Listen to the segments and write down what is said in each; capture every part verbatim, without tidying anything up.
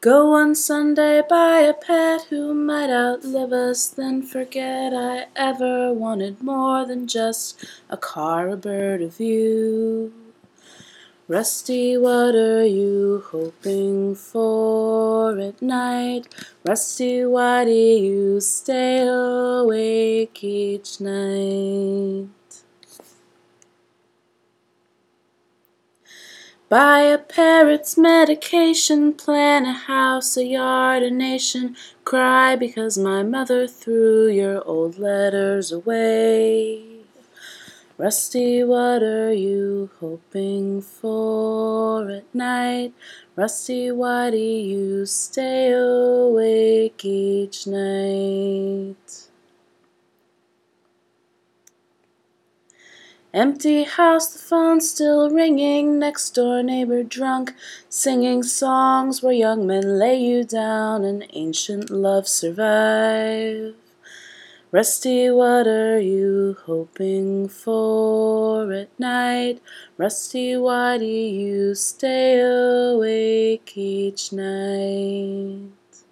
Go one Sunday, buy a pet who might outlive us, then forget I ever wanted more than just a car, a bird, a view. Rusty, what are you hoping for at night? Rusty, why do you stay awake each night? Buy a parrot's medication, plant a house, a yard, a nation. Cry because my mother threw your old letters away. Rusty, what are you hoping for at night? Rusty, why do you stay awake each night? Empty house, the phone still ringing, next door neighbor drunk, singing songs where young men lay you down and ancient love survive. Rusty, what are you hoping for at night? Rusty, why do you stay awake each night?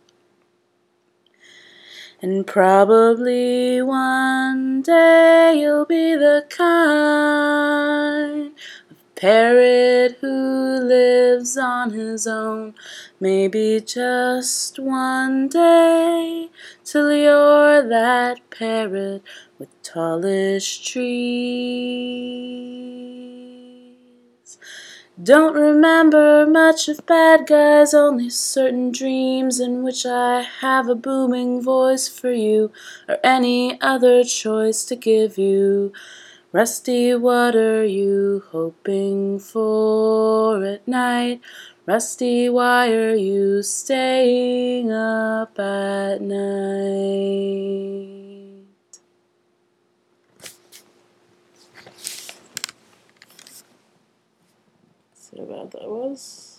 And probably one day you'll be the kind of parrot who lives on his own. Maybe just one day, till you're that parrot with tallish trees. Don't remember much of bad guys, only certain dreams in which I have a booming voice for you, or any other choice to give you. Rusty, what are you hoping for at night? Rusty, why are you staying up at night? That's what about that was.